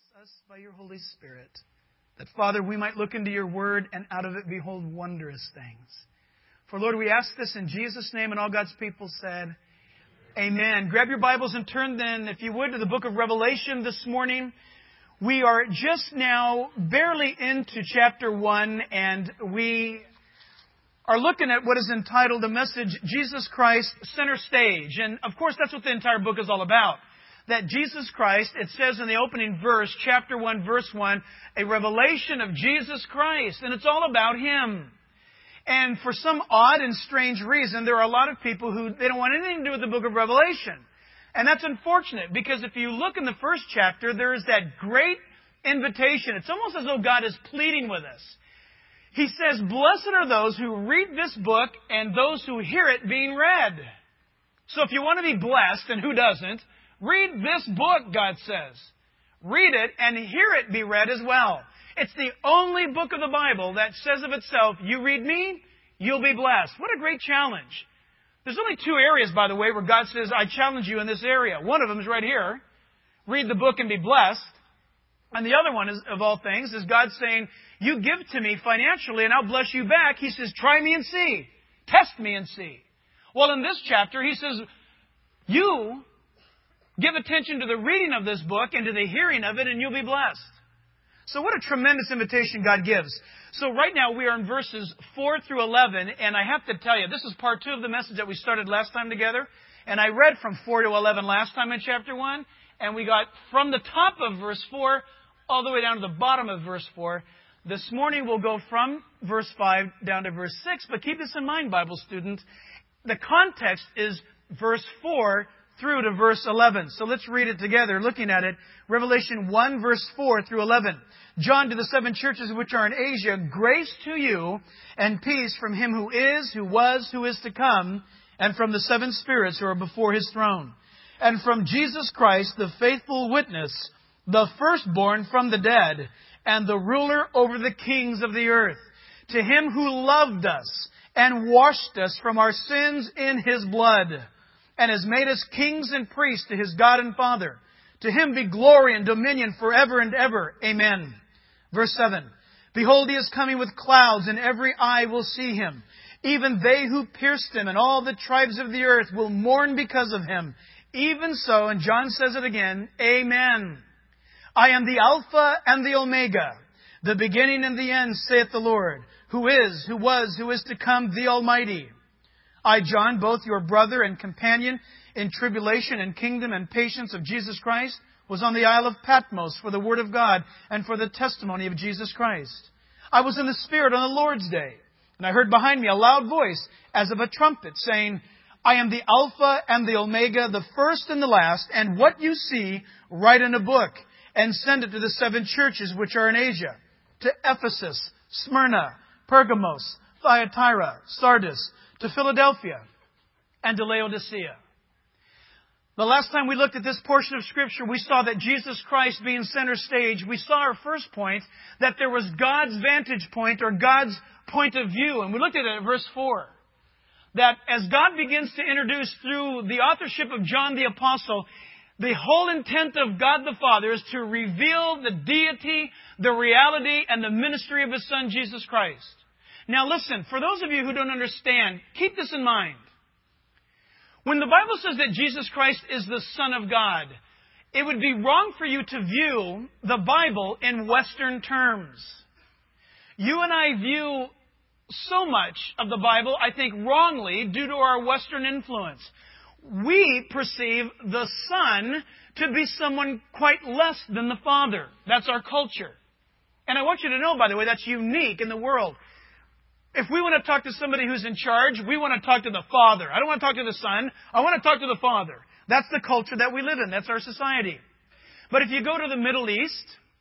us by your Holy Spirit, that, Father, we might look into your word and out of it behold wondrous things. For, Lord, we ask this in Jesus' name, and all God's people said, Amen. Grab your Bibles and turn then, if you would, to the book of Revelation this morning. We are just now barely into chapter 1, and we are looking at what is entitled the message, Jesus Christ, Center Stage. And, of course, that's what the entire book is all about. That Jesus Christ, it says in the opening verse, chapter 1, verse 1, a revelation of Jesus Christ. And it's all about Him. And for some odd and strange reason, there are a lot of people who they don't want anything to do with the book of Revelation. And that's unfortunate, because if you look in the first chapter, there is that great invitation. It's almost as though God is pleading with us. He says, blessed are those who read this book and those who hear it being read. So if you want to be blessed, and who doesn't, read this book, God says. Read it and hear it be read as well. It's the only book of the Bible that says of itself, you read me, you'll be blessed. What a great challenge. There's only two areas, by the way, where God says, I challenge you in this area. One of them is right here. Read the book and be blessed. And the other one, is, of all things, is God saying, you give to me financially and I'll bless you back. He says, try me and see. Test me and see. Well, in this chapter, He says, you give attention to the reading of this book and to the hearing of it, and you'll be blessed. So what a tremendous invitation God gives. So right now we are in verses 4 through 11, and I have to tell you, this is part 2 of the message that we started last time together. And I read from 4 to 11 last time in chapter 1, and we got from the top of verse 4 all the way down to the bottom of verse 4. This morning we'll go from verse 5 down to verse 6, but keep this in mind, Bible students. The context is verse 4 through to verse 11. So let's read it together, looking at it. Revelation 1, verse 4 through 11. John, to the 7 churches which are in Asia, grace to you and peace from Him who is, who was, who is to come, and from the 7 spirits who are before His throne. And from Jesus Christ, the faithful witness, the firstborn from the dead, and the ruler over the kings of the earth. To Him who loved us and washed us from our sins in His blood, and has made us kings and priests to His God and Father. To Him be glory and dominion forever and ever. Amen. Verse 7. Behold, He is coming with clouds, and every eye will see Him. Even they who pierced Him, and all the tribes of the earth will mourn because of Him. Even so, and John says it again, Amen. I am the Alpha and the Omega, the beginning and the end, saith the Lord, who is, who was, who is to come, the Almighty. I, John, both your brother and companion in tribulation and kingdom and patience of Jesus Christ, was on the Isle of Patmos for the Word of God and for the testimony of Jesus Christ. I was in the Spirit on the Lord's day, and I heard behind me a loud voice as of a trumpet saying, I am the Alpha and the Omega, the first and the last, and what you see, write in a book, and send it to the 7 churches which are in Asia, to Ephesus, Smyrna, Pergamos, Thyatira, Sardis, to Philadelphia, and to Laodicea. The last time we looked at this portion of Scripture, we saw that Jesus Christ being center stage. We saw our first point, that there was God's vantage point, or God's point of view. And we looked at it at verse 4. That as God begins to introduce through the authorship of John the Apostle, the whole intent of God the Father is to reveal the deity, the reality, and the ministry of His Son, Jesus Christ. Now listen, for those of you who don't understand, keep this in mind. When the Bible says that Jesus Christ is the Son of God, it would be wrong for you to view the Bible in Western terms. You and I view so much of the Bible, I think, wrongly due to our Western influence. We perceive the Son to be someone quite less than the Father. That's our culture. And I want you to know, by the way, that's unique in the world. If we want to talk to somebody who's in charge, we want to talk to the Father. I don't want to talk to the Son. I want to talk to the Father. That's the culture that we live in. That's our society. But if you go to the Middle East,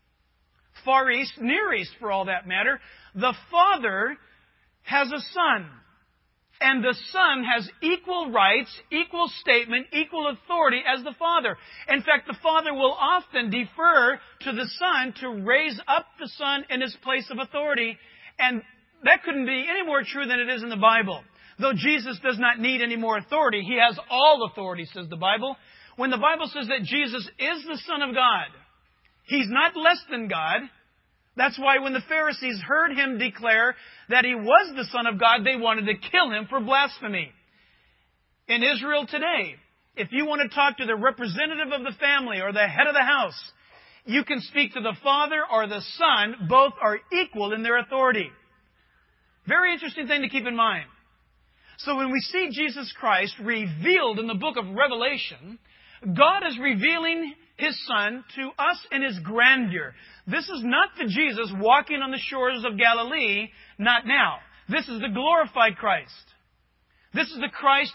Far East, Near East for all that matter, the Father has a Son. And the Son has equal rights, equal statement, equal authority as the Father. In fact, the Father will often defer to the Son to raise up the Son in His place of authority. And that couldn't be any more true than it is in the Bible. Though Jesus does not need any more authority, He has all authority, says the Bible. When the Bible says that Jesus is the Son of God, He's not less than God. That's why when the Pharisees heard him declare that he was the Son of God, they wanted to kill him for blasphemy. In Israel today, if you want to talk to the representative of the family or the head of the house, you can speak to the Father or the Son. Both are equal in their authority. Very interesting thing to keep in mind. So when we see Jesus Christ revealed in the book of Revelation, God is revealing His Son to us in His grandeur. This is not the Jesus walking on the shores of Galilee, not now. This is the glorified Christ. This is the Christ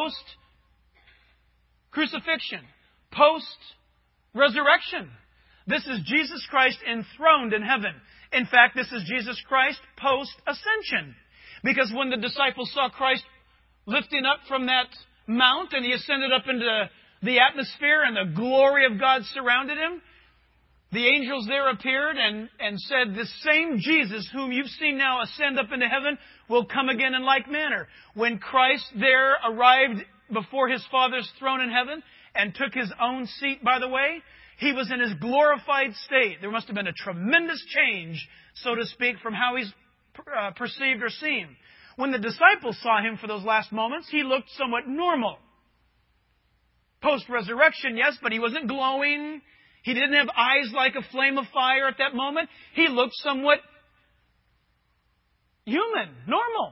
post-crucifixion, post-resurrection. This is Jesus Christ enthroned in heaven. In fact, this is Jesus Christ post-ascension. Because when the disciples saw Christ lifting up from that mount and He ascended up into the atmosphere and the glory of God surrounded Him, the angels there appeared and said, "This same Jesus whom you've seen now ascend up into heaven will come again in like manner." When Christ there arrived before His Father's throne in heaven and took His own seat, by the way, He was in His glorified state. There must have been a tremendous change, so to speak, from how He's perceived or seen. When the disciples saw Him for those last moments, He looked somewhat normal. Post-resurrection, yes, but He wasn't glowing. He didn't have eyes like a flame of fire at that moment. He looked somewhat human, normal.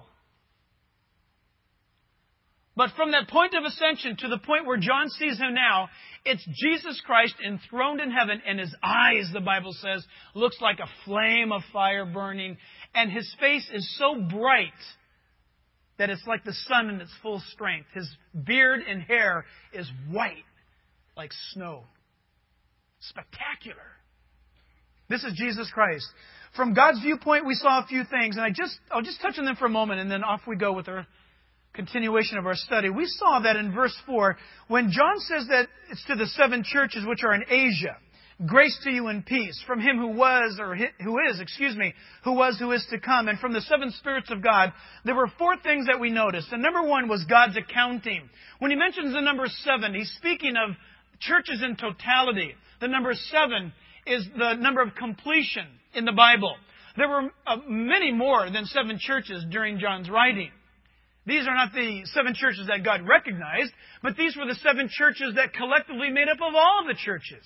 But from that point of ascension to the point where John sees Him now, it's Jesus Christ enthroned in heaven, and His eyes, the Bible says, looks like a flame of fire burning, and His face is so bright that it's like the sun in its full strength. His beard and hair is white like snow. Spectacular. This is Jesus Christ. From God's viewpoint, we saw a few things, and I'll just touch on them for a moment, and then off we go with our continuation of our study. We saw that in verse 4, when John says that it's to the 7 churches which are in Asia, grace to you and peace from Him who was, who is to come, and from the 7 spirits of God. There were 4 things that we noticed. And number 1 was God's accounting. When He mentions the number 7, He's speaking of churches in totality. The number 7 is the number of completion in the Bible. There were many more than 7 churches during John's writing. These are not the 7 churches that God recognized, but these were the 7 churches that collectively made up of all the churches.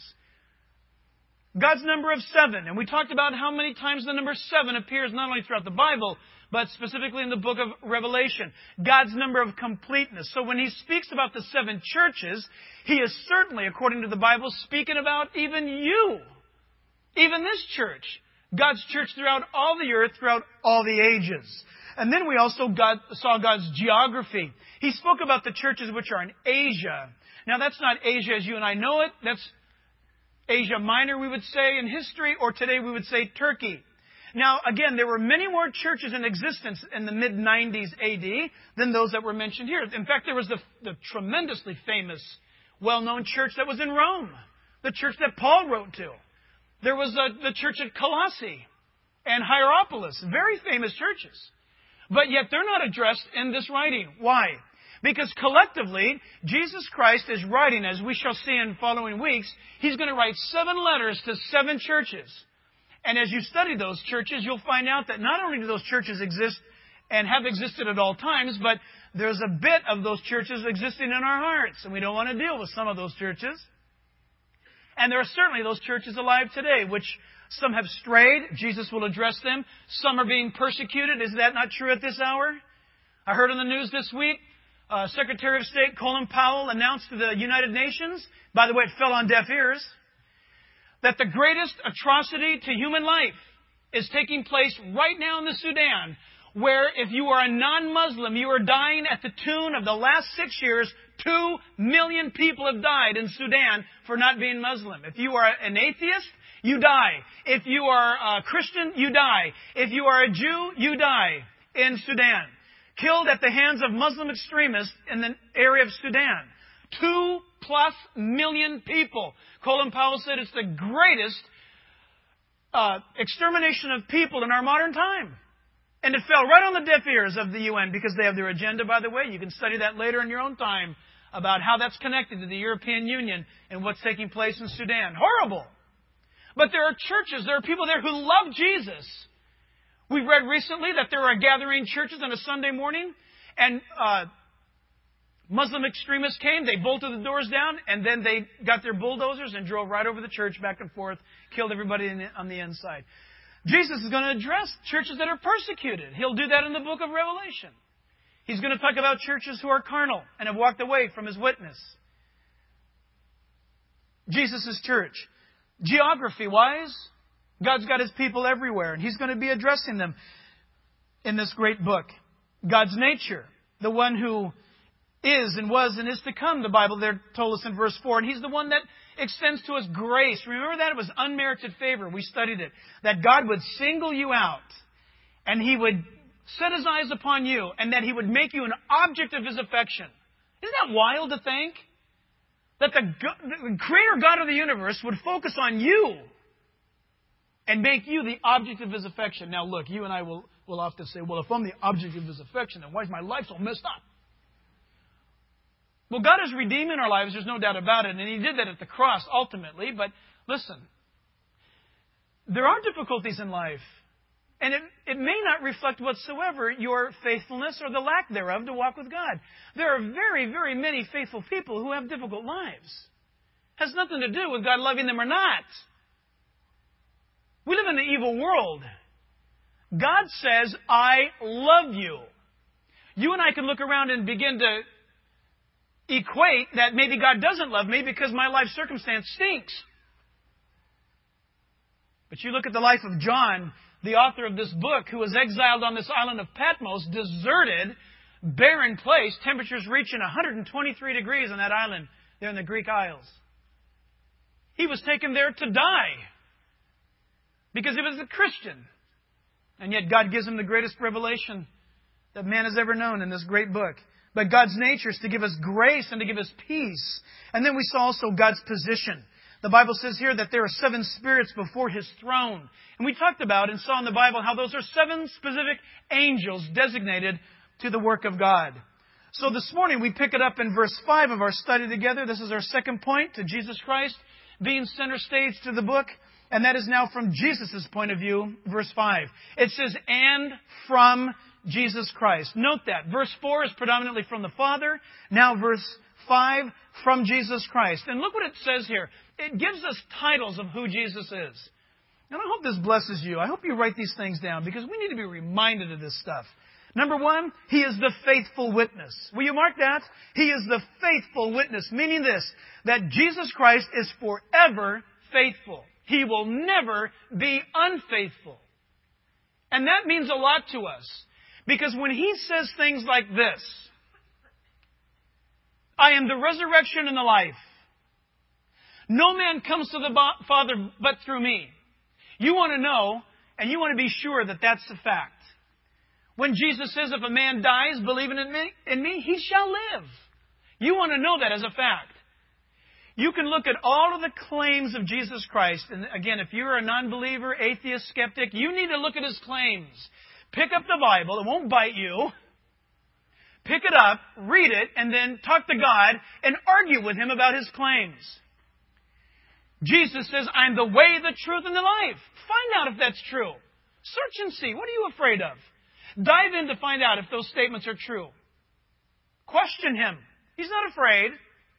God's number of 7. And we talked about how many times the number 7 appears not only throughout the Bible, but specifically in the book of Revelation. God's number of completeness. So when He speaks about the 7 churches, He is certainly, according to the Bible, speaking about even you. Even this church. God's church throughout all the earth, throughout all the ages. And then we also saw God's geography. He spoke about the churches which are in Asia. Now that's not Asia as you and I know it. That's Asia Minor, we would say, in history, or today we would say Turkey. Now, again, there were many more churches in existence in the mid-90s AD than those that were mentioned here. In fact, there was the tremendously famous, well-known church that was in Rome, the church that Paul wrote to. There was the church at Colossae and Hierapolis, very famous churches. But yet they're not addressed in this writing. Why? Because collectively, Jesus Christ is writing, as we shall see in following weeks, He's going to write 7 letters to 7 churches. And as you study those churches, you'll find out that not only do those churches exist and have existed at all times, but there's a bit of those churches existing in our hearts. And we don't want to deal with some of those churches. And there are certainly those churches alive today, which some have strayed. Jesus will address them. Some are being persecuted. Is that not true at this hour? I heard on the news this week, Secretary of State Colin Powell announced to the United Nations, by the way, it fell on deaf ears, that the greatest atrocity to human life is taking place right now in the Sudan, where if you are a non-Muslim, you are dying at the tune of the last 6 years. 2 million people have died in Sudan for not being Muslim. If you are an atheist, you die. If you are a Christian, you die. If you are a Jew, you die in Sudan. Killed at the hands of Muslim extremists in the area of Sudan. 2+ million people. Colin Powell said it's the greatest extermination of people in our modern time. And it fell right on the deaf ears of the UN because they have their agenda, by the way. You can study that later in your own time about how that's connected to the European Union and what's taking place in Sudan. Horrible. But there are churches, there are people there who love Jesus. We've read recently that there are gathering churches on a Sunday morning, and Muslim extremists came, they bolted the doors down, and then they got their bulldozers and drove right over the church back and forth, killed everybody on the inside. Jesus is going to address churches that are persecuted. He'll do that in the book of Revelation. He's going to talk about churches who are carnal and have walked away from His witness. Jesus' church. Geography-wise, God's got His people everywhere, and He's going to be addressing them in this great book. God's nature, the one who is and was and is to come, the Bible there told us in verse 4. And He's the one that extends to us grace. Remember that? It was unmerited favor. We studied it. That God would single you out, and He would set His eyes upon you, and that He would make you an object of His affection. Isn't that wild to think? That the Creator God of the universe would focus on you and make you the object of His affection. Now look, you and I will often say, well, if I'm the object of His affection, then why is my life so messed up? Well, God is redeeming our lives, there's no doubt about it, and He did that at the cross ultimately. But listen, there are difficulties in life, and it may not reflect whatsoever your faithfulness or the lack thereof to walk with God. There are very, very many faithful people who have difficult lives. It has nothing to do with God loving them or not. We live in an evil world. God says, I love you. You and I can look around and begin to equate that maybe God doesn't love me because my life circumstance stinks. But you look at the life of John, the author of this book, who was exiled on this island of Patmos, deserted, barren place, temperatures reaching 123 degrees on that island there in the Greek Isles. He was taken there to die because he was a Christian. And yet God gives him the greatest revelation that man has ever known in this great book. But God's nature is to give us grace and to give us peace. And then we saw also God's position. The Bible says here that there are 7 spirits before His throne. And we talked about and saw in the Bible how those are 7 specific angels designated to the work of God. So this morning we pick it up in verse 5 of our study together. This is our second point, to Jesus Christ being center stage to the book. And that is now from Jesus' point of view, verse 5. It says, and from Jesus Christ. Note that. Verse 4 is predominantly from the Father. Now verse 5, from Jesus Christ. And look what it says here. It gives us titles of who Jesus is. And I hope this blesses you. I hope you write these things down because we need to be reminded of this stuff. Number 1, He is the faithful witness. Will you mark that? He is the faithful witness, meaning this, that Jesus Christ is forever faithful. He will never be unfaithful. And that means a lot to us. Because when He says things like this, I am the resurrection and the life. No man comes to the Father but through me. You want to know, and you want to be sure that that's the fact. When Jesus says, if a man dies believing in me, he shall live. You want to know that as a fact. You can look at all of the claims of Jesus Christ. And again, if you're a non-believer, atheist, skeptic, you need to look at His claims. Pick up the Bible. It won't bite you. Pick it up, read it, and then talk to God and argue with Him about His claims. Jesus says, I'm the way, the truth, and the life. Find out if that's true. Search and see. What are you afraid of? Dive in to find out if those statements are true. Question Him. He's not afraid.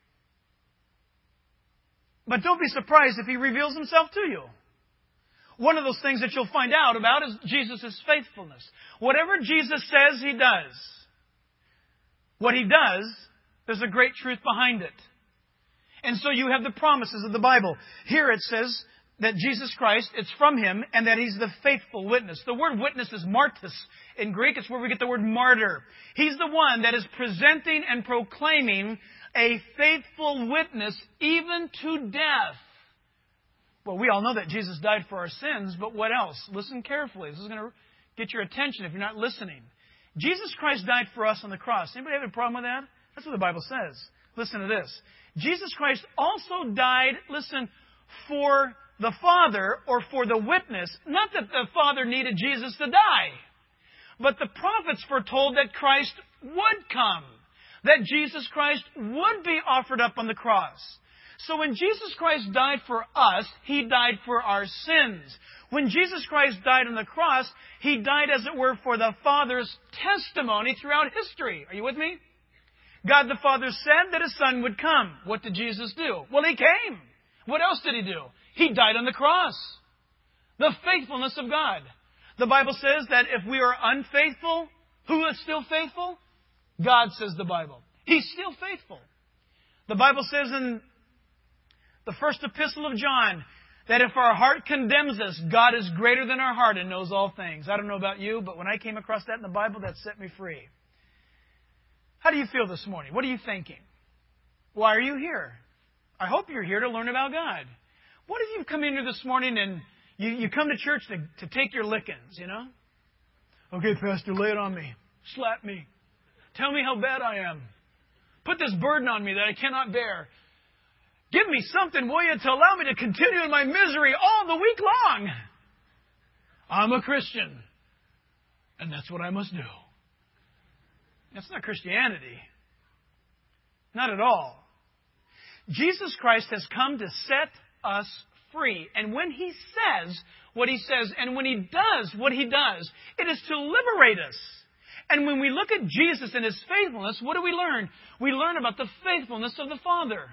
But don't be surprised if He reveals Himself to you. One of those things that you'll find out about is Jesus' faithfulness. Whatever Jesus says, He does. What He does, there's a great truth behind it. And so you have the promises of the Bible. Here it says that Jesus Christ, it's from Him, and that He's the faithful witness. The word witness is martyrs. In Greek, it's where we get the word martyr. He's the one that is presenting and proclaiming a faithful witness even to death. Well, we all know that Jesus died for our sins, but what else? Listen carefully. This is going to get your attention if you're not listening. Jesus Christ died for us on the cross. Anybody have a problem with that? That's what the Bible says. Listen to this. Jesus Christ also died, listen, for the Father or for the witness. Not that the Father needed Jesus to die, but the prophets foretold that Christ would come, that Jesus Christ would be offered up on the cross. So when Jesus Christ died for us, He died for our sins. When Jesus Christ died on the cross, He died, as it were, for the Father's testimony throughout history. Are you with me? God the Father said that His Son would come. What did Jesus do? Well, He came. What else did He do? He died on the cross. The faithfulness of God. The Bible says that if we are unfaithful, who is still faithful? God, says the Bible. He's still faithful. The Bible says in the first epistle of John that if our heart condemns us, God is greater than our heart and knows all things. I don't know about you, but when I came across that in the Bible, that set me free. How do you feel this morning? What are you thinking? Why are you here? I hope you're here to learn about God. What if you've come in here this morning and you come to church to take your lickings, you know? Okay, Pastor, lay it on me. Slap me. Tell me how bad I am. Put this burden on me that I cannot bear. Give me something, will you, to allow me to continue in my misery all the week long. I'm a Christian, and that's what I must do. That's not Christianity. Not at all. Jesus Christ has come to set us free. And when He says what He says, and when He does what He does, it is to liberate us. And when we look at Jesus and His faithfulness, what do we learn? We learn about the faithfulness of the Father.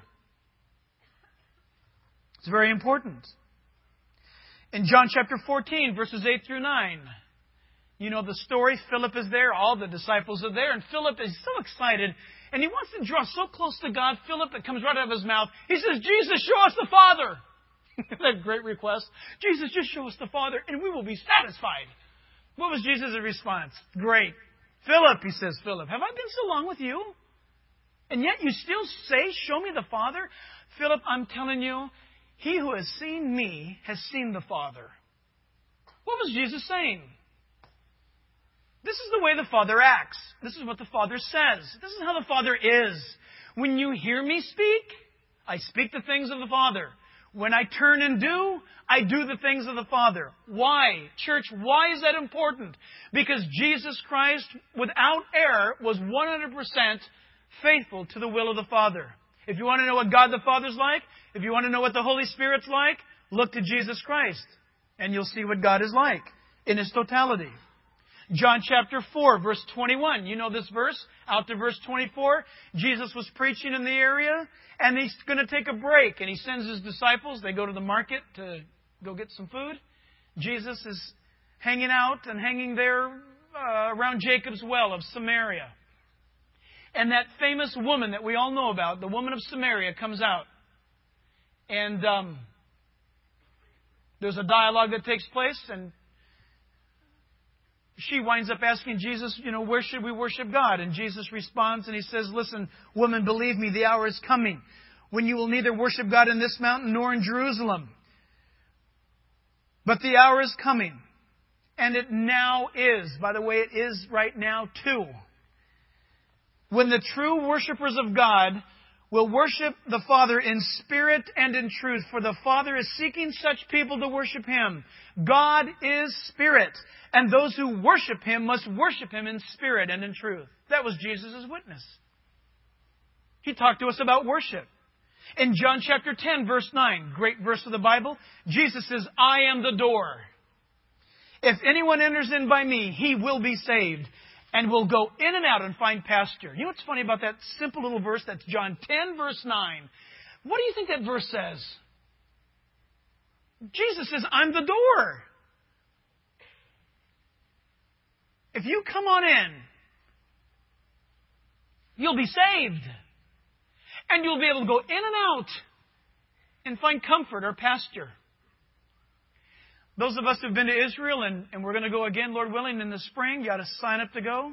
It's very important. In John chapter 14, verses 8 through 9, you know the story. Philip is there. All the disciples are there. And Philip is so excited. And he wants to draw so close to God. Philip, it comes right out of his mouth. He says, Jesus, show us the Father. That great request. Jesus, just show us the Father and we will be satisfied. What was Jesus' response? Great. Philip, he says, Philip, have I been so long with you? And yet you still say, show me the Father? Philip, I'm telling you, he who has seen me has seen the Father. What was Jesus saying? This is the way the Father acts. This is what the Father says. This is how the Father is. When you hear me speak, I speak the things of the Father. When I turn and do, I do the things of the Father. Why? Church, why is that important? Because Jesus Christ, without error, was 100% faithful to the will of the Father. If you want to know what God the Father's like, if you want to know what the Holy Spirit's like, look to Jesus Christ. And you'll see what God is like in His totality. John chapter 4, verse 21. You know this verse? Out to verse 24. Jesus was preaching in the area, and He's going to take a break. And He sends His disciples. They go to the market to go get some food. Jesus is hanging out and hanging there around Jacob's well of Samaria. And that famous woman that we all know about, the woman of Samaria, comes out. And there's a dialogue that takes place, and she winds up asking Jesus, you know, where should we worship God? And Jesus responds and He says, listen, woman, believe me, the hour is coming when you will neither worship God in this mountain nor in Jerusalem. But the hour is coming, and it now is. By the way, it is right now too. When the true worshipers of God will worship the Father in spirit and in truth, for the Father is seeking such people to worship Him. God is spirit, and those who worship Him must worship Him in spirit and in truth. That was Jesus' witness. He talked to us about worship. In John chapter 10, verse 9, great verse of the Bible, Jesus says, I am the door. If anyone enters in by me, he will be saved, and will go in and out and find pasture. You know what's funny about that simple little verse? That's John 10, verse 9. What do you think that verse says? Jesus says, I'm the door. If you come on in, you'll be saved. And you'll be able to go in and out and find comfort or pasture. Those of us who've been to Israel, and we're going to go again, Lord willing, in the spring, you ought to sign up to go.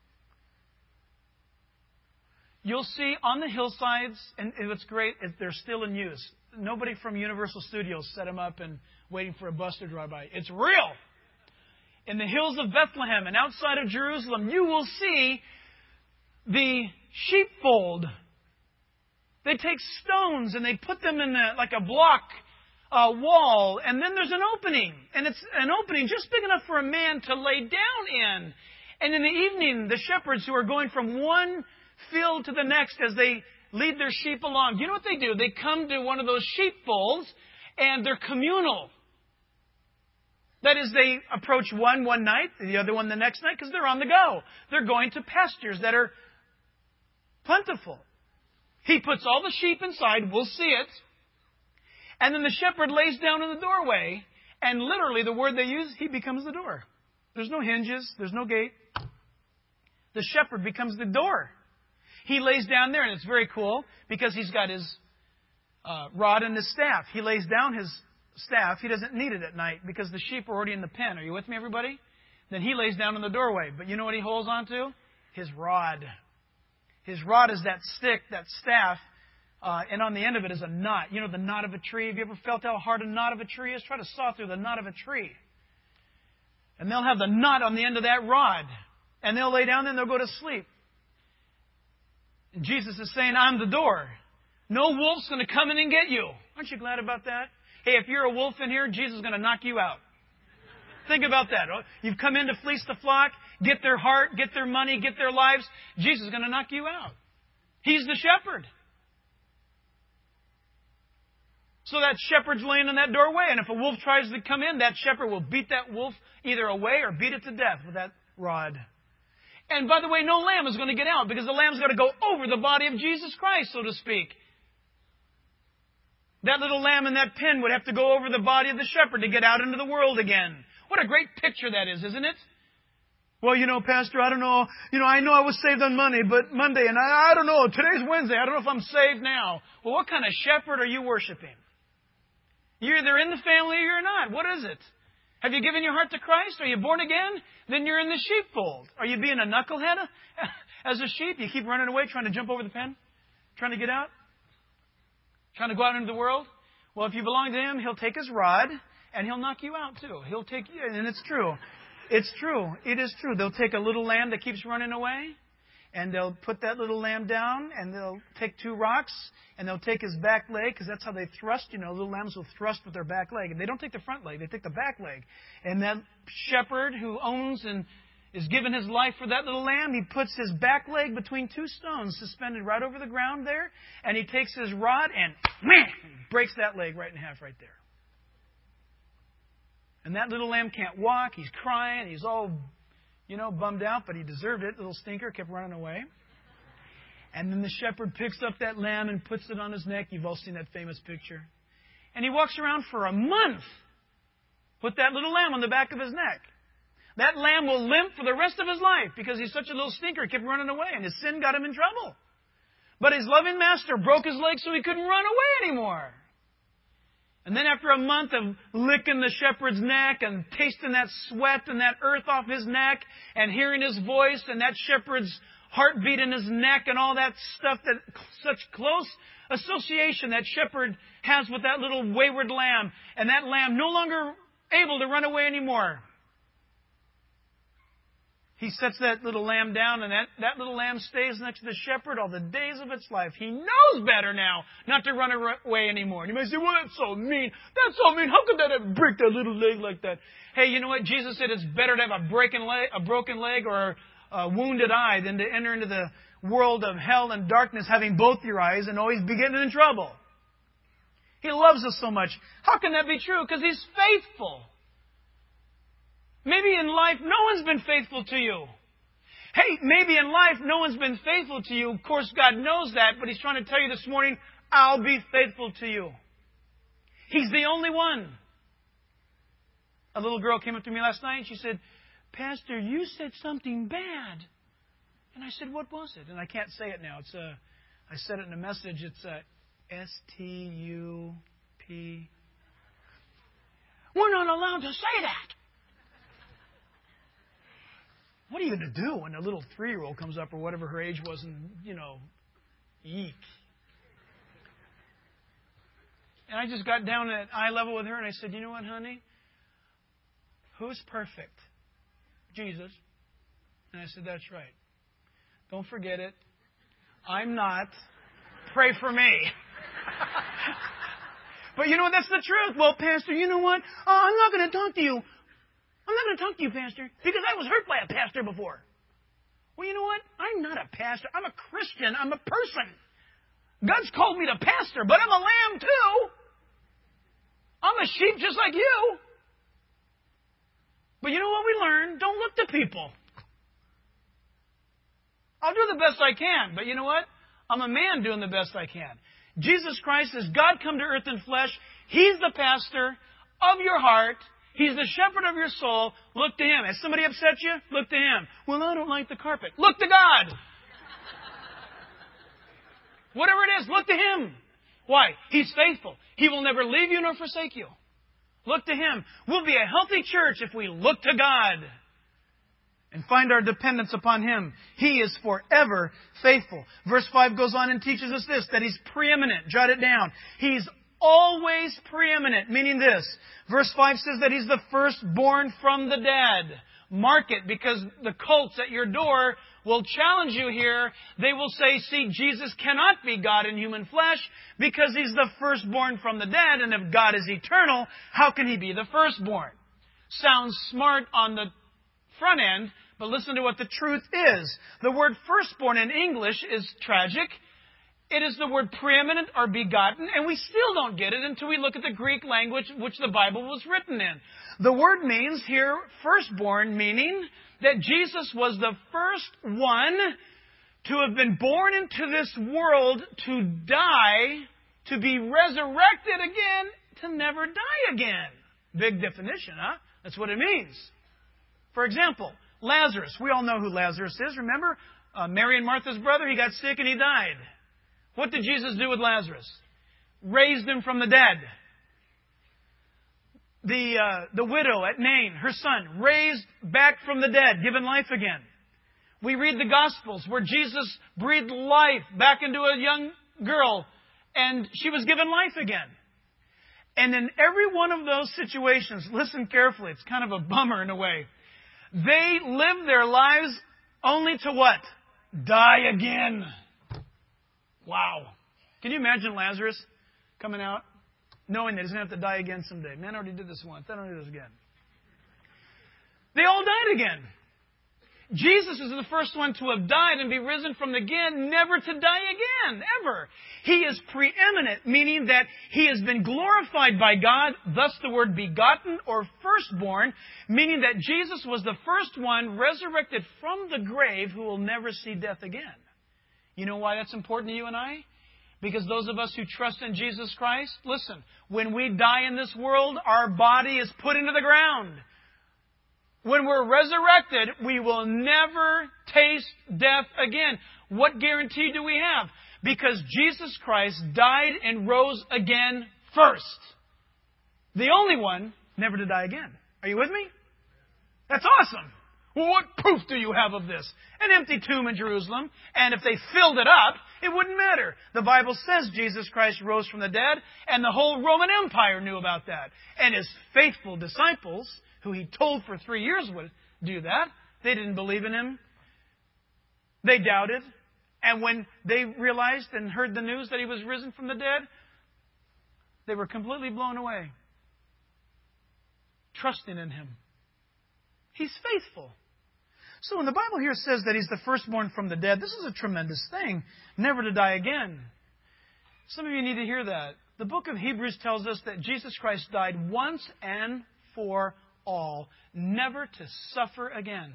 You'll see on the hillsides, and what's great, they're still in use. Nobody from Universal Studios set them up and waiting for a bus to drive by. It's real. In the hills of Bethlehem and outside of Jerusalem, you will see the sheepfold. They take stones and they put them in like a block wall, and then there's an opening. And it's an opening just big enough for a man to lay down in. And in the evening, the shepherds who are going from one field to the next as they lead their sheep along. Do you know what they do? They come to one of those sheepfolds, and they're communal. That is, they approach one night, the other one the next night, because they're on the go. They're going to pastures that are plentiful. He puts all the sheep inside. We'll see it. And then the shepherd lays down in the doorway, and literally the word they use, he becomes the door. There's no hinges. There's no gate. The shepherd becomes the door. He lays down there, and it's very cool because he's got his rod and his staff. He lays down his staff. He doesn't need it at night because the sheep are already in the pen. Are you with me, everybody? Then he lays down in the doorway. But you know what he holds on to? His rod. His rod is that stick, that staff, and on the end of it is a knot. You know the knot of a tree? Have you ever felt how hard a knot of a tree is? Try to saw through the knot of a tree. And they'll have the knot on the end of that rod. And they'll lay down and they'll go to sleep. And Jesus is saying, I'm the door. No wolf's going to come in and get you. Aren't you glad about that? Hey, if you're a wolf in here, Jesus is going to knock you out. Think about that. You've come in to fleece the flock, get their heart, get their money, get their lives. Jesus is going to knock you out. He's the shepherd. So that shepherd's laying in that doorway, and if a wolf tries to come in, that shepherd will beat that wolf either away or beat it to death with that rod. And by the way, no lamb is going to get out because the lamb's got to go over the body of Jesus Christ, so to speak. That little lamb in that pen would have to go over the body of the shepherd to get out into the world again. What a great picture that is, isn't it? Well, Pastor, I don't know. I know I was saved on Monday, but Monday, and I don't know. Today's Wednesday. I don't know if I'm saved now. Well, what kind of shepherd are you worshiping? You're either in the family or you're not. What is it? Have you given your heart to Christ? Are you born again? Then you're in the sheepfold. Are you being a knucklehead as a sheep? You keep running away, trying to jump over the pen? Trying to get out? Trying to go out into the world? Well, if you belong to Him, He'll take His rod and He'll knock you out too. He'll take you, and it's true. It's true. It is true. They'll take a little lamb that keeps running away, and they'll put that little lamb down, and they'll take two rocks, and they'll take his back leg, because that's how they thrust. Little lambs will thrust with their back leg. And they don't take the front leg, they take the back leg. And that shepherd who owns and is given his life for that little lamb, he puts his back leg between two stones suspended right over the ground there, and he takes his rod and breaks that leg right in half right there. And that little lamb can't walk. He's crying. He's all, bummed out, but he deserved it. Little stinker kept running away. And then the shepherd picks up that lamb and puts it on his neck. You've all seen that famous picture. And he walks around for a month with that little lamb on the back of his neck. That lamb will limp for the rest of his life because he's such a little stinker. He kept running away, and his sin got him in trouble. But his loving master broke his leg so he couldn't run away anymore. And then after a month of licking the shepherd's neck and tasting that sweat and that earth off his neck and hearing his voice and that shepherd's heartbeat in his neck and all that stuff, that such close association that shepherd has with that little wayward lamb, and that lamb no longer able to run away anymore. He sets that little lamb down, and that little lamb stays next to the shepherd all the days of its life. He knows better now not to run away anymore. And you may say, well, that's so mean. That's so mean. How could that break that little leg like that? Hey, you know what? Jesus said it's better to have a broken leg or a wounded eye than to enter into the world of hell and darkness having both your eyes and always be getting in trouble. He loves us so much. How can that be true? Because He's faithful. Maybe in life, no one's been faithful to you. Hey, maybe in life, no one's been faithful to you. Of course, God knows that, but He's trying to tell you this morning, I'll be faithful to you. He's the only one. A little girl came up to me last night and she said, Pastor, you said something bad. And I said, what was it? And I can't say it now. I said it in a message. It's S-T-U-P. We're not allowed to say that. What are you going to do when a little 3-year-old comes up or whatever her age was and, eek? And I just got down at eye level with her and I said, you know what, honey? Who's perfect? Jesus. And I said, that's right. Don't forget it. I'm not. Pray for me. But you know what? That's the truth. Well, Pastor, you know what? I'm not going to talk to you. I'm not going to talk to you, Pastor, because I was hurt by a pastor before. Well, you know what? I'm not a pastor. I'm a Christian. I'm a person. God's called me to pastor, but I'm a lamb too. I'm a sheep just like you. But you know what we learn? Don't look to people. I'll do the best I can, but you know what? I'm a man doing the best I can. Jesus Christ is God come to earth in flesh. He's the pastor of your heart. He's the shepherd of your soul. Look to Him. Has somebody upset you? Look to Him. Well, I don't like the carpet. Look to God. Whatever it is, look to Him. Why? He's faithful. He will never leave you nor forsake you. Look to Him. We'll be a healthy church if we look to God and find our dependence upon Him. He is forever faithful. Verse 5 goes on and teaches us this, that He's preeminent. Jot it down. He's always preeminent, meaning this. Verse 5 says that He's the firstborn from the dead. Mark it, because the cults at your door will challenge you here. They will say, see, Jesus cannot be God in human flesh because He's the firstborn from the dead. And if God is eternal, how can He be the firstborn? Sounds smart on the front end, but listen to what the truth is. The word firstborn in English is tragic. It is the word preeminent or begotten, and we still don't get it until we look at the Greek language which the Bible was written in. The word means here firstborn, meaning that Jesus was the first one to have been born into this world, to die, to be resurrected again, to never die again. Big definition, huh? That's what it means. For example, Lazarus. We all know who Lazarus is. Remember? Mary and Martha's brother. He got sick and he died. What did Jesus do with Lazarus? Raised him from the dead. The widow at Nain, her son, raised back from the dead, given life again. We read the Gospels where Jesus breathed life back into a young girl and she was given life again. And in every one of those situations, listen carefully, it's kind of a bummer in a way. They lived their lives only to what? Die again. Wow. Can you imagine Lazarus coming out, knowing that he's going to have to die again someday? Man, I already did this once. I don't do this again. They all died again. Jesus is the first one to have died and be risen from the dead, never to die again, ever. He is preeminent, meaning that He has been glorified by God, thus the word begotten or firstborn, meaning that Jesus was the first one resurrected from the grave who will never see death again. You know why that's important to you and I? Because those of us who trust in Jesus Christ, listen, when we die in this world, our body is put into the ground. When we're resurrected, we will never taste death again. What guarantee do we have? Because Jesus Christ died and rose again first. The only one never to die again. Are you with me? That's awesome. Well, what proof do you have of this? An empty tomb in Jerusalem, and if they filled it up, it wouldn't matter. The Bible says Jesus Christ rose from the dead, and the whole Roman Empire knew about that. And His faithful disciples, who He told for 3 years would do that, they didn't believe in Him. They doubted. And when they realized and heard the news that He was risen from the dead, they were completely blown away. Trusting in Him. He's faithful. So when the Bible here says that He's the firstborn from the dead, this is a tremendous thing. Never to die again. Some of you need to hear that. The book of Hebrews tells us that Jesus Christ died once and for all, never to suffer again.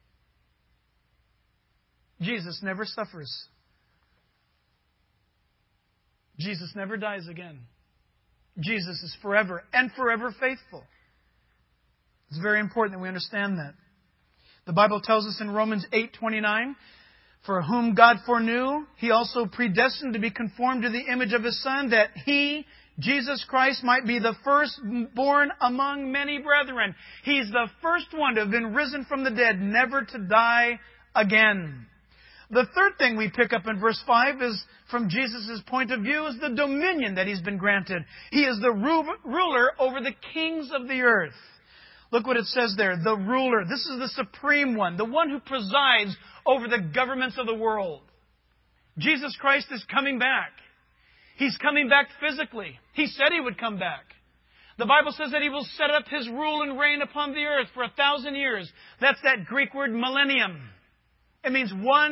Jesus never suffers. Jesus never dies again. Jesus is forever and forever faithful. It's very important that we understand that. The Bible tells us in Romans 8:29, for whom God foreknew, He also predestined to be conformed to the image of His Son, that He, Jesus Christ, might be the firstborn among many brethren. He's the first one to have been risen from the dead, never to die again. The third thing we pick up in verse 5 is, from Jesus' point of view, is the dominion that He's been granted. He is the ruler over the kings of the earth. Look what it says there, the ruler. This is the supreme one, the one who presides over the governments of the world. Jesus Christ is coming back. He's coming back physically. He said He would come back. The Bible says that He will set up His rule and reign upon the earth for 1,000 years. That's that Greek word millennium. It means 1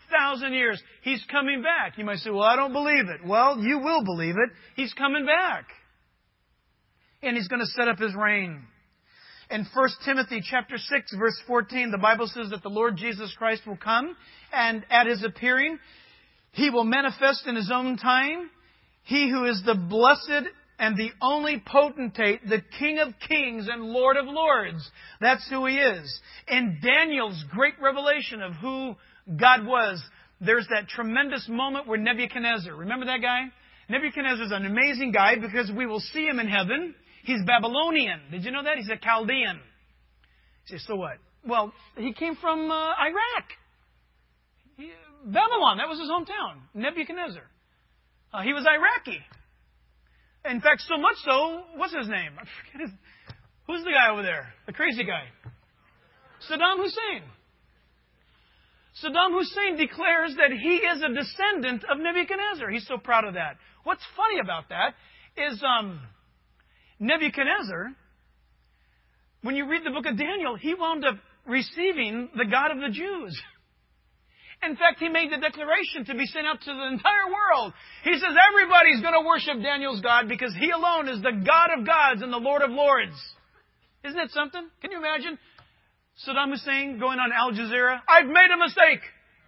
2,000 years. He's coming back. You might say, well, I don't believe it. Well, you will believe it. He's coming back. And He's going to set up His reign. In 1 Timothy chapter 6, verse 14, the Bible says that the Lord Jesus Christ will come, and at His appearing, He will manifest in His own time. He who is the blessed and the only potentate, the King of kings and Lord of lords. That's who He is. In Daniel's great revelation of who God was, there's that tremendous moment where Nebuchadnezzar, remember that guy? Nebuchadnezzar is an amazing guy because we will see him in heaven. He's Babylonian. Did you know that? He's a Chaldean. You say, so what? Well, he came from Iraq. Babylon, that was his hometown. Nebuchadnezzar. He was Iraqi. In fact, so much so, what's his name? I forget his... Who's the guy over there? The crazy guy. Saddam Hussein. Saddam Hussein declares that he is a descendant of Nebuchadnezzar. He's so proud of that. What's funny about that is Nebuchadnezzar, when you read the book of Daniel, he wound up receiving the God of the Jews. In fact, he made the declaration to be sent out to the entire world. He says everybody's going to worship Daniel's God because He alone is the God of gods and the Lord of lords. Isn't that something? Can you imagine Saddam Hussein going on Al Jazeera? I've made a mistake.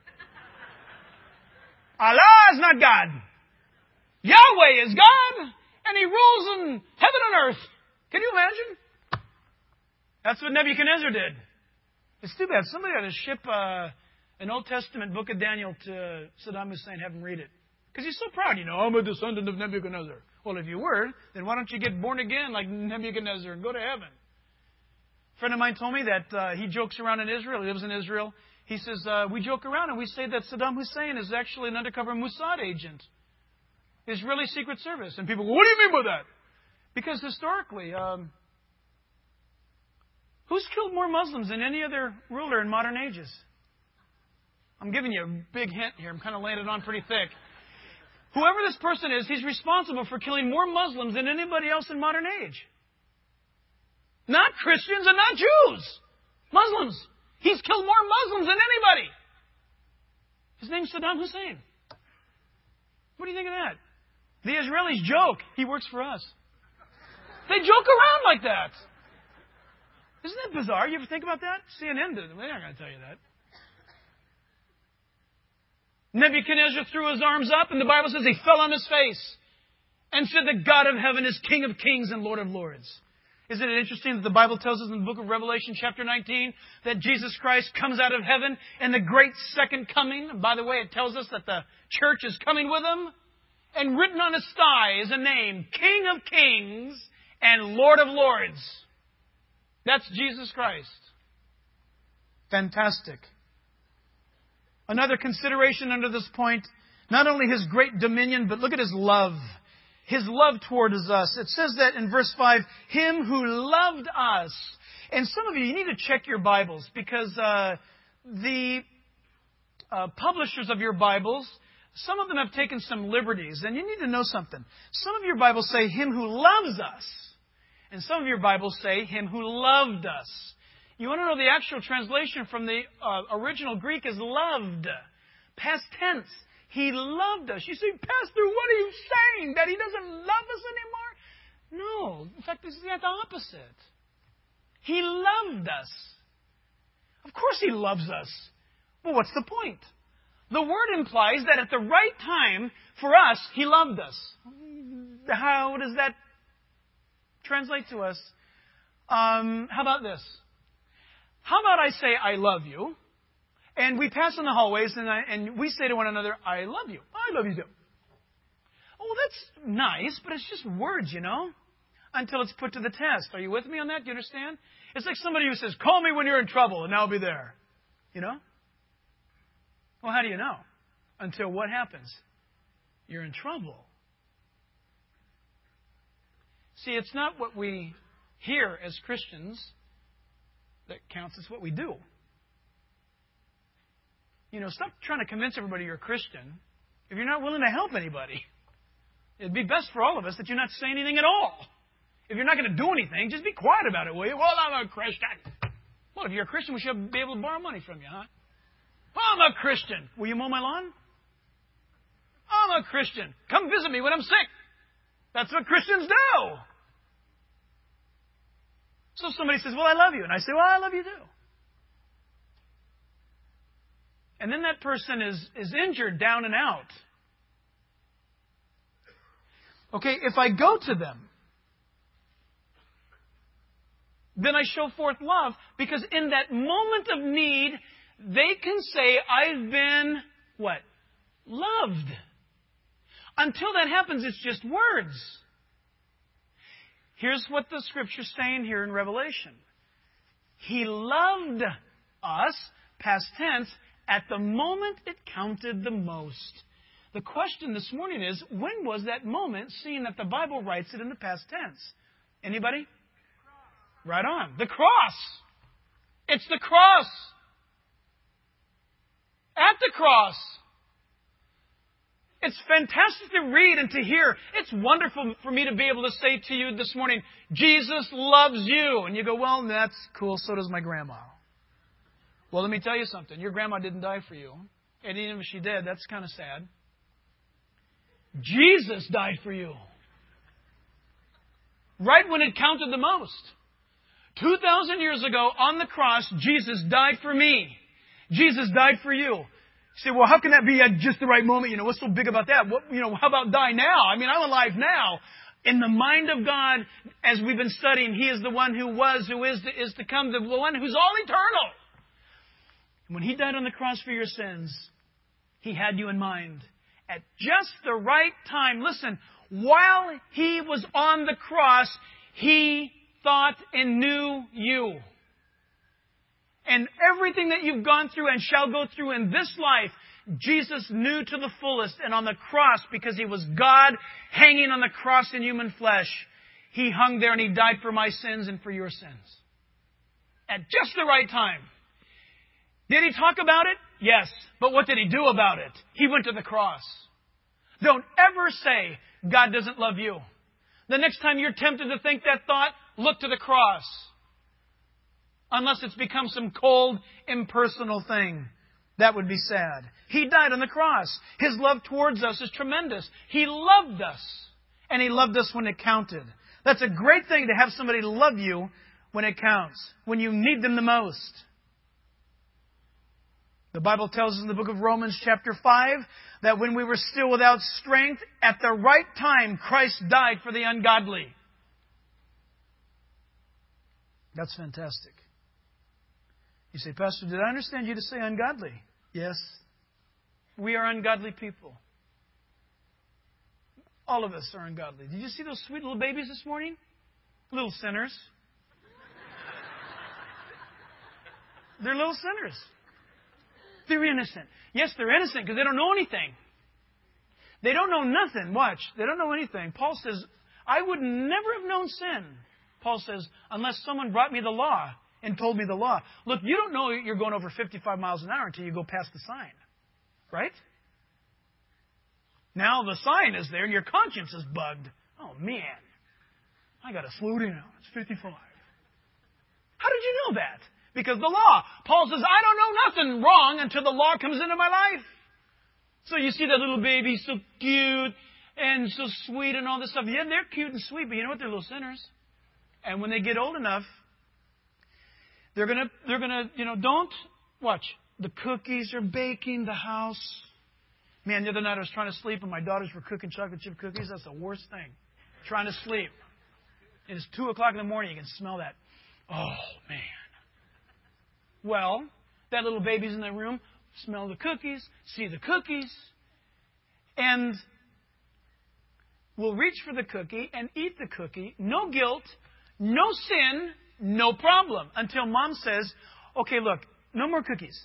Allah is not God. Yahweh is God, and He rules in heaven and earth. Can you imagine? That's what Nebuchadnezzar did. It's too bad. Somebody ought to ship an Old Testament book of Daniel to Saddam Hussein, have him read it. Because he's so proud, I'm a descendant of Nebuchadnezzar. Well, if you were, then why don't you get born again like Nebuchadnezzar and go to heaven? A friend of mine told me that he jokes around in Israel. He lives in Israel. He says, we joke around and we say that Saddam Hussein is actually an undercover Mossad agent. Israeli Secret Service. And people go, what do you mean by that? Because historically, who's killed more Muslims than any other ruler in modern ages? I'm giving you a big hint here. I'm kind of laying it on pretty thick. Whoever this person is, he's responsible for killing more Muslims than anybody else in modern age. Not Christians and not Jews. Muslims. He's killed more Muslims than anybody. His name's Saddam Hussein. What do you think of that? The Israelis joke. He works for us. They joke around like that. Isn't that bizarre? You ever think about that? CNN did. They're not going to tell you that. Nebuchadnezzar threw his arms up, and the Bible says he fell on his face and said, the God of heaven is King of kings and Lord of lords. Isn't it interesting that the Bible tells us in the book of Revelation chapter 19 that Jesus Christ comes out of heaven in the great second coming? And by the way, it tells us that the church is coming with Him. And written on His thigh is a name, King of kings and Lord of lords. That's Jesus Christ. Fantastic. Another consideration under this point, not only His great dominion, but look at His love. His love towards us. It says that in verse 5, Him who loved us. And some of you need to check your Bibles because the publishers of your Bibles, some of them have taken some liberties. And you need to know something. Some of your Bibles say Him who loves us. And some of your Bibles say Him who loved us. You want to know the actual translation from the original Greek is loved. Past tense. He loved us. You say, Pastor, what are you saying? That He doesn't love us anymore? No. In fact, this is the opposite. He loved us. Of course He loves us. Well, what's the point? The word implies that at the right time, for us, He loved us. How does that translate to us? How about this? How about I say, I love you, and we pass in the hallways, and we say to one another, I love you. I love you too. Oh, that's nice, but it's just words, until it's put to the test. Are you with me on that? Do you understand? It's like somebody who says, call me when you're in trouble, and I'll be there. Well, how do you know? Until what happens? You're in trouble. See, it's not what we hear as Christians that counts, it's what we do. Stop trying to convince everybody you're a Christian if you're not willing to help anybody. It'd be best for all of us that you not say anything at all. If you're not going to do anything, just be quiet about it, will you? Well, I'm a Christian. Well, if you're a Christian, we should be able to borrow money from you, huh? I'm a Christian. Will you mow my lawn? I'm a Christian. Come visit me when I'm sick. That's what Christians do. So somebody says, well, I love you. And I say, well, I love you too. And then that person is injured down and out. Okay, if I go to them, then I show forth love, because in that moment of need, they can say, I've been, what? Loved. Until that happens, it's just words. Here's what the Scripture's saying here in Revelation. He loved us, past tense, at the moment it counted the most. The question this morning is, when was that moment, seeing that the Bible writes it in the past tense? Anybody? Right on. The cross. It's the cross. At the cross. It's fantastic to read and to hear. It's wonderful for me to be able to say to you this morning, Jesus loves you. And you go, well, that's cool. So does my grandma. Well, let me tell you something. Your grandma didn't die for you. And even if she did, that's kind of sad. Jesus died for you. Right when it counted the most. 2,000 years ago on the cross, Jesus died for me. Jesus died for you. You say, well, how can that be at just the right moment? What's so big about that? How about die now? I mean, I'm alive now. In the mind of God, as we've been studying, He is the one who was, who is to come, the one who's all eternal. When He died on the cross for your sins, He had you in mind. At just the right time. Listen, while He was on the cross, He thought and knew you. And everything that you've gone through and shall go through in this life, Jesus knew to the fullest. And on the cross, because He was God hanging on the cross in human flesh, He hung there and He died for my sins and for your sins. At just the right time. Did He talk about it? Yes. But what did He do about it? He went to the cross. Don't ever say God doesn't love you. The next time you're tempted to think that thought, look to the cross. Unless it's become some cold, impersonal thing. That would be sad. He died on the cross. His love towards us is tremendous. He loved us. And He loved us when it counted. That's a great thing to have somebody love you when it counts. When you need them the most. The Bible tells us in the book of Romans chapter 5 that when we were still without strength, at the right time, Christ died for the ungodly. That's fantastic. You say, Pastor, did I understand you to say ungodly? Yes. We are ungodly people. All of us are ungodly. Did you see those sweet little babies this morning? Little sinners. They're little sinners. They're innocent. Yes, they're innocent because they don't know anything. They don't know nothing. Watch. They don't know anything. Paul says, I would never have known sin. Paul says, unless someone brought me the law and told me the law. Look, you don't know you're going over 55 miles an hour until you go past the sign. Right? Now the sign is there and your conscience is bugged. Oh, man. I got to slow down. It's 55. How did you know that? Because the law. Paul says, I don't know nothing wrong until the law comes into my life. So you see that little baby so cute and so sweet and all this stuff. Yeah, they're cute and sweet, but you know what? They're little sinners. And when they get old enough, they're gonna, don't watch. The cookies are baking, the house. Man, the other night I was trying to sleep and my daughters were cooking chocolate chip cookies. That's the worst thing. Trying to sleep. It's 2 o'clock in the morning. You can smell that. Oh, man. Well, that little baby's in the room, smell the cookies, see the cookies, and will reach for the cookie and eat the cookie. No guilt, no sin, no problem. Until Mom says, okay, look, no more cookies.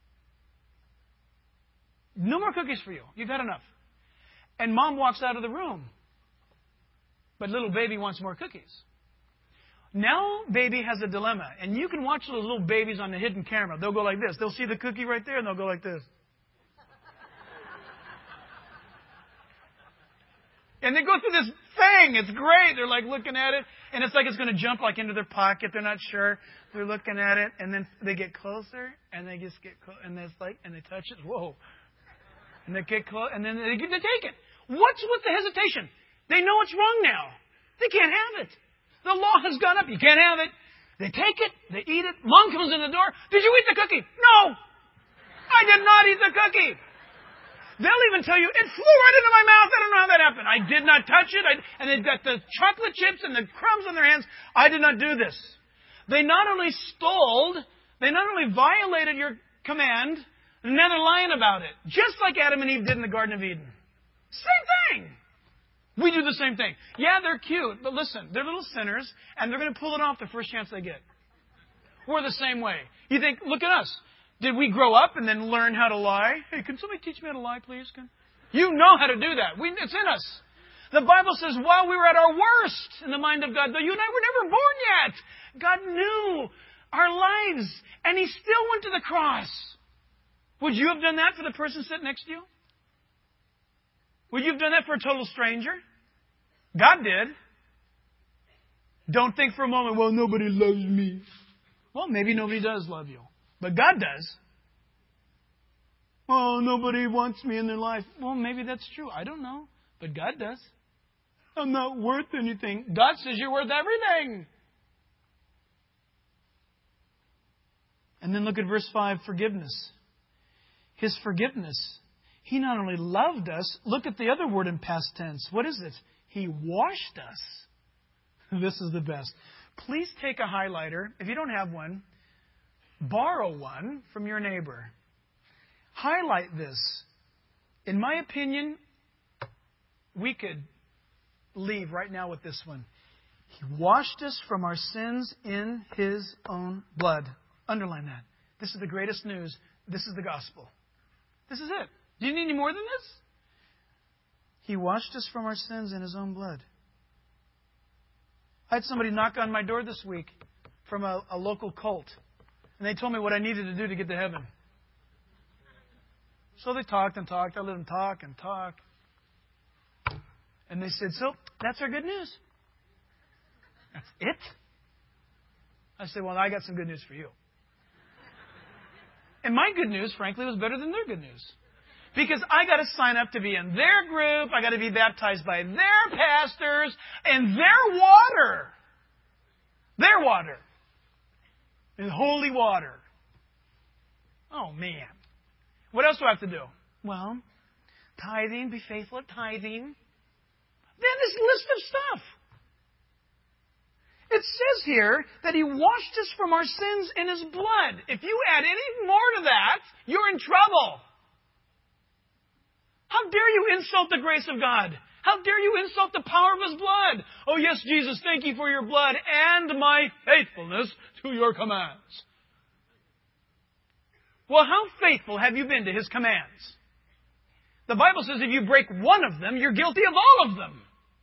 No more cookies for you. You've had enough. And Mom walks out of the room. But little baby wants more cookies. Now baby has a dilemma. And you can watch those little babies on the hidden camera. They'll go like this. They'll see the cookie right there and they'll go like this. And they go through this thing. It's great. They're like looking at it. And it's like it's going to jump like into their pocket. They're not sure. They're looking at it. And then they get closer. And they just get close. And it's like, and they touch it. Whoa. And they get close. And then they take it. What's with the hesitation? They know it's wrong now. They can't have it. The law has gone up. You can't have it. They take it. They eat it. Mom comes in the door. Did you eat the cookie? No. I did not eat the cookie. They'll even tell you, it flew right into my mouth. I don't know how that happened. I did not touch it. And they've got the chocolate chips and the crumbs on their hands. I did not do this. They not only stole, they not only violated your command, and now they're lying about it. Just like Adam and Eve did in the Garden of Eden. Same thing. We do the same thing. Yeah, they're cute, but listen, they're little sinners, and they're going to pull it off the first chance they get. We're the same way. You think, look at us. Did we grow up and then learn how to lie? Hey, can somebody teach me how to lie, please? You know how to do that. It's in us. The Bible says, while we were at our worst in the mind of God, though you and I were never born yet, God knew our lives, and He still went to the cross. Would you have done that for the person sitting next to you? Would you have done that for a total stranger? God did. Don't think for a moment, well, nobody loves me. Well, maybe nobody does love you. But God does. Oh, nobody wants me in their life. Well, maybe that's true. I don't know. But God does. I'm not worth anything. God says you're worth everything. And then look at verse 5, forgiveness. His forgiveness. He not only loved us, look at the other word in past tense. What is it? He washed us. This is the best. Please take a highlighter. If you don't have one, borrow one from your neighbor. Highlight this. In my opinion, we could leave right now with this one. He washed us from our sins in His own blood. Underline that. This is the greatest news. This is the gospel. This is it. Do you need any more than this? He washed us from our sins in His own blood. I had somebody knock on my door this week from a local cult. And they told me what I needed to do to get to heaven. So they talked and talked. I let them talk and talk. And they said, so that's our good news. That's it? I said, well, I got some good news for you. And my good news, frankly, was better than their good news. Because I got to sign up to be in their group. I got to be baptized by their pastors and their water. Their water. In holy water. Oh, man. What else do I have to do? Well, tithing, be faithful at tithing. Then this list of stuff. It says here that He washed us from our sins in His blood. If you add any more to that, you're in trouble. How dare you insult the grace of God? How dare you insult the power of His blood? Oh, yes, Jesus, thank You for Your blood and my faithfulness to Your commands. Well, how faithful have you been to His commands? The Bible says if you break one of them, you're guilty of all of them.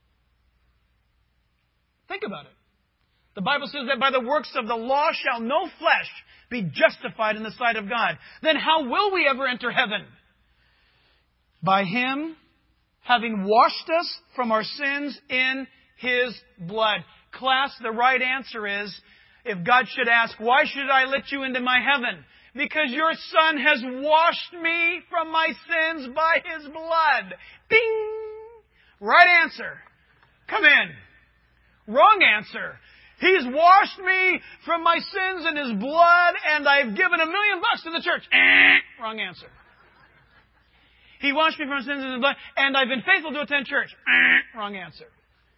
Think about it. The Bible says that by the works of the law shall no flesh be justified in the sight of God. Then how will we ever enter heaven? By Him having washed us from our sins in His blood. Class, the right answer is, if God should ask, why should I let you into my heaven? Because your Son has washed me from my sins by His blood. Ding! Right answer. Come in. Wrong answer. He's washed me from my sins in His blood, and I've given $1 million to the church. Wrong answer. He washed me from sins in His blood, and I've been faithful to attend church. Wrong answer.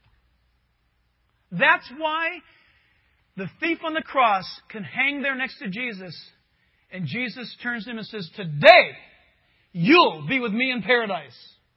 That's why the thief on the cross can hang there next to Jesus, and Jesus turns to him and says, today, you'll be with me in paradise.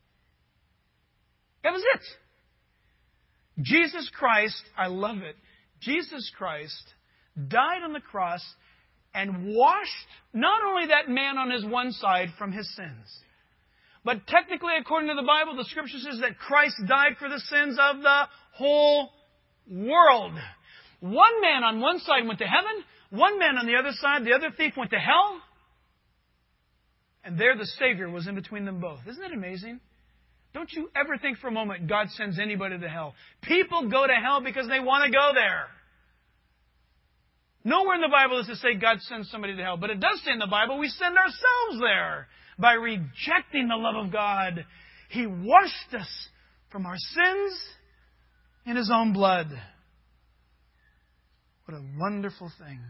That was it. Jesus Christ, I love it. Jesus Christ died on the cross and washed not only that man on his one side from his sins, but technically, according to the Bible, the Scripture says that Christ died for the sins of the whole world. One man on one side went to heaven. One man on the other side, the other thief, went to hell. And there the Savior was in between them both. Isn't that amazing? Don't you ever think for a moment God sends anybody to hell. People go to hell because they want to go there. Nowhere in the Bible does it say God sends somebody to hell. But it does say in the Bible we send ourselves there by rejecting the love of God. He washed us from our sins in His own blood. What a wonderful thing.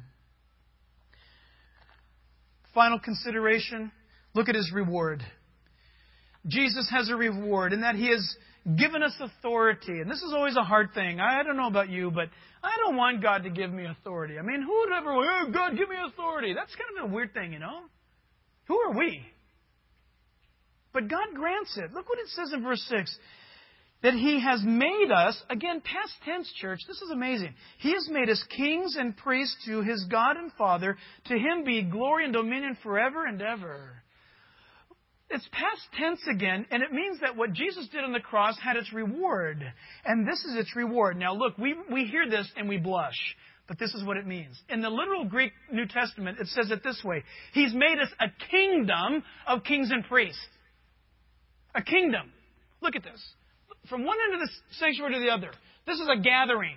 Final consideration, look at His reward. Jesus has a reward in that He has given us authority. And this is always a hard thing. I don't know about you, but I don't want God to give me authority. I mean, who would ever, oh, God, give me authority? That's kind of a weird thing, you know? Who are we? But God grants it. Look what it says in verse 6. That He has made us, again, past tense, church, this is amazing. He has made us kings and priests to His God and Father. To Him be glory and dominion forever and ever. It's past tense again, and it means that what Jesus did on the cross had its reward. And this is its reward. Now look, we hear this and we blush. But this is what it means. In the literal Greek New Testament, it says it this way. He's made us a kingdom of kings and priests. A kingdom. Look at this. From one end of the sanctuary to the other. This is a gathering.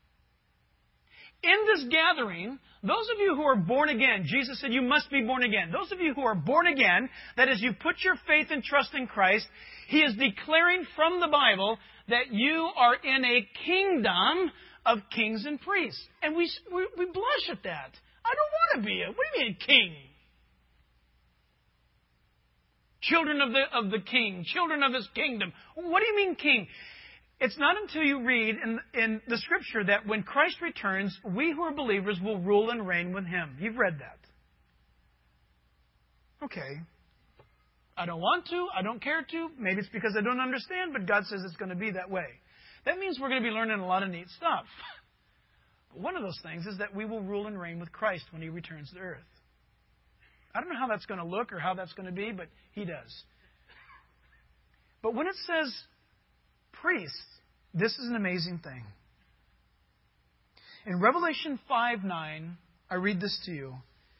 In this gathering, those of you who are born again, Jesus said you must be born again. Those of you who are born again, that is, you put your faith and trust in Christ, He is declaring from the Bible that you are in a kingdom of kings and priests. And we blush at that. I don't want to be a, what do you mean, king? Children of the king, children of His kingdom. What do you mean king? It's not until you read in the Scripture that when Christ returns, we who are believers will rule and reign with Him. You've read that. Okay. I don't want to. I don't care to. Maybe it's because I don't understand, but God says it's going to be that way. That means we're going to be learning a lot of neat stuff. But one of those things is that we will rule and reign with Christ when He returns to earth. I don't know how that's going to look or how that's going to be, but He does. But when it says priests, this is an amazing thing. In Revelation 5:9, I read this to you.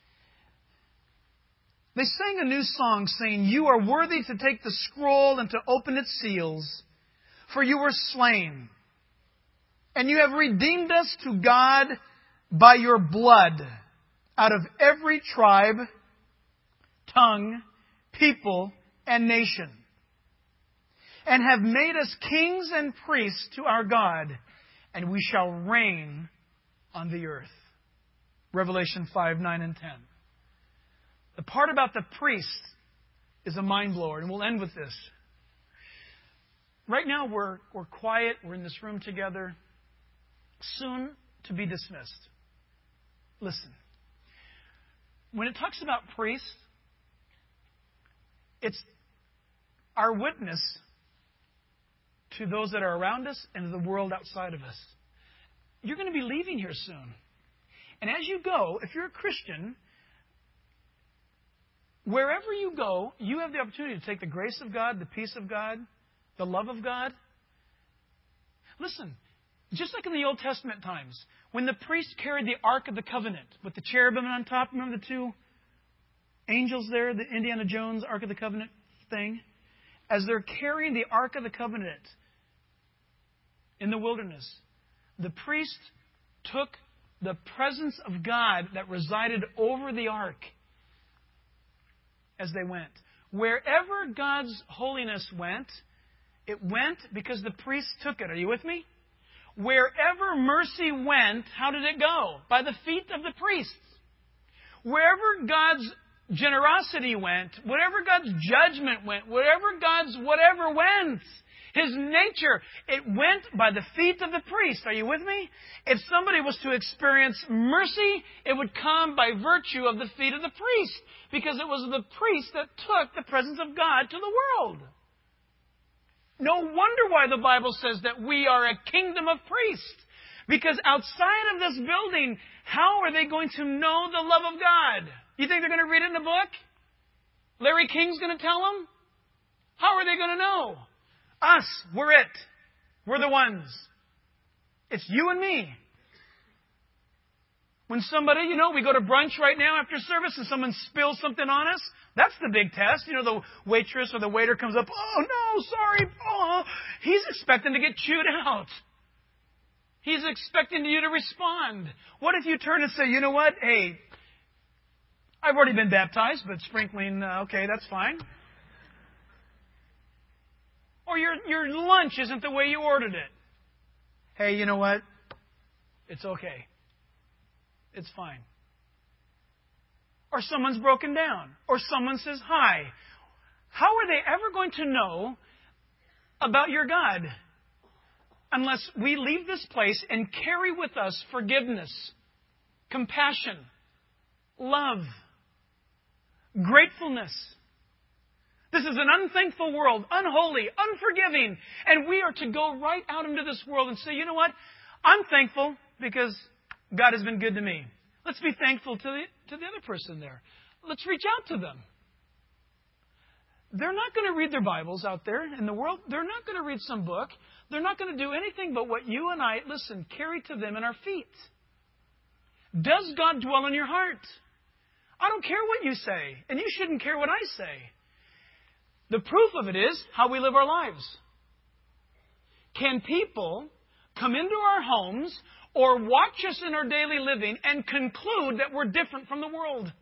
They sang a new song saying, "You are worthy to take the scroll and to open its seals, for you were slain. And you have redeemed us to God by your blood out of every tribe, tongue, people, and nation. And have made us kings and priests to our God, and we shall reign on the earth." Revelation 5:9 and 10. The part about the priest is a mind blower, and we'll end with this. Right now we're quiet, we're in this room together, soon to be dismissed. Listen. When it talks about priests, it's our witness to those that are around us and the world outside of us. You're going to be leaving here soon. And as you go, if you're a Christian, wherever you go, you have the opportunity to take the grace of God, the peace of God, the love of God. Listen, just like in the Old Testament times, when the priest carried the Ark of the Covenant with the cherubim on top, remember the two angels there, the Indiana Jones Ark of the Covenant thing? As they're carrying the Ark of the Covenant in the wilderness, the priest took the presence of God that resided over the ark as they went. Wherever God's holiness went, it went because the priest took it. Are you with me? Wherever mercy went, how did it go? By the feet of the priests. Wherever God's generosity went, wherever God's judgment went, wherever God's whatever went, His nature, it went by the feet of the priest. Are you with me? If somebody was to experience mercy, it would come by virtue of the feet of the priest, because it was the priest that took the presence of God to the world. No wonder why the Bible says that we are a kingdom of priests. Because outside of this building, how are they going to know the love of God? You think they're going to read it in a book? Larry King's going to tell them? How are they going to know? Us, we're it. We're the ones. It's you and me. When somebody, we go to brunch right now after service and someone spills something on us, that's the big test. The waitress or the waiter comes up, oh no, sorry, oh. He's expecting to get chewed out. He's expecting you to respond. What if you turn and say, you know what, hey, I've already been baptized, but sprinkling, okay, that's fine. Or your lunch isn't the way you ordered it. Hey, you know what? It's okay. It's fine. Or someone's broken down. Or someone says hi. How are they ever going to know about your God unless we leave this place and carry with us forgiveness, compassion, love, gratefulness? This is an unthankful world, unholy, unforgiving. And we are to go right out into this world and say, you know what? I'm thankful because God has been good to me. Let's be thankful to the other person there. Let's reach out to them. They're not going to read their Bibles out there in the world. They're not going to read some book. They're not going to do anything but what you and I, carry to them in our feet. Does God dwell in your heart? I don't care what you say, and you shouldn't care what I say. The proof of it is how we live our lives. Can people come into our homes or watch us in our daily living and conclude that we're different from the world?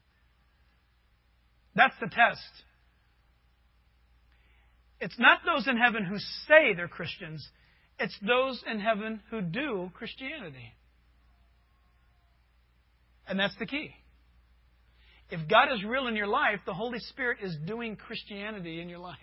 That's the test. It's not those in heaven who say they're Christians. It's those in heaven who do Christianity. And that's the key. If God is real in your life, the Holy Spirit is doing Christianity in your life.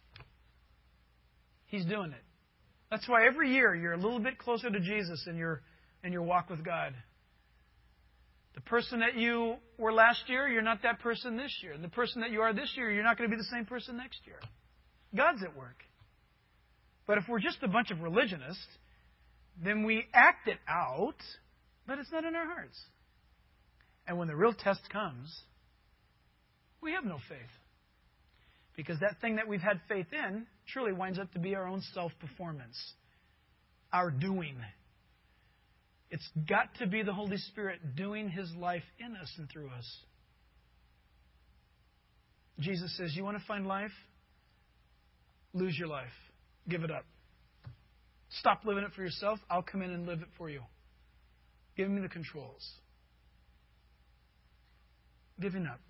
He's doing it. That's why every year you're a little bit closer to Jesus in your walk with God. The person that you were last year, you're not that person this year. And the person that you are this year, you're not going to be the same person next year. God's at work. But if we're just a bunch of religionists, then we act it out, but it's not in our hearts. And when the real test comes, we have no faith. Because that thing that we've had faith in truly winds up to be our own self-performance, our doing. It's got to be the Holy Spirit doing His life in us and through us. Jesus says, you want to find life? Lose your life. Give it up. Stop living it for yourself. I'll come in and live it for you. Give me the controls. Giving up.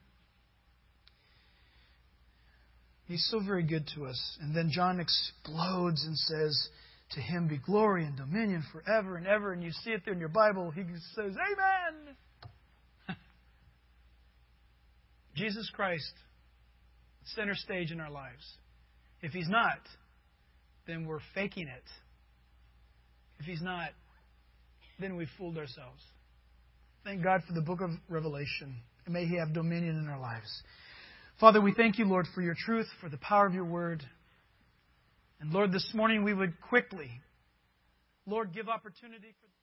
He's so very good to us. And then John explodes and says, to Him be glory and dominion forever and ever. And you see it there in your Bible. He says, Amen. Jesus Christ, center stage in our lives. If He's not, then we're faking it. If He's not, then we've fooled ourselves. Thank God for the book of Revelation. And may He have dominion in our lives. Father, we thank you, Lord, for your truth, for the power of your word. And Lord, this morning we would quickly, Lord, give opportunity for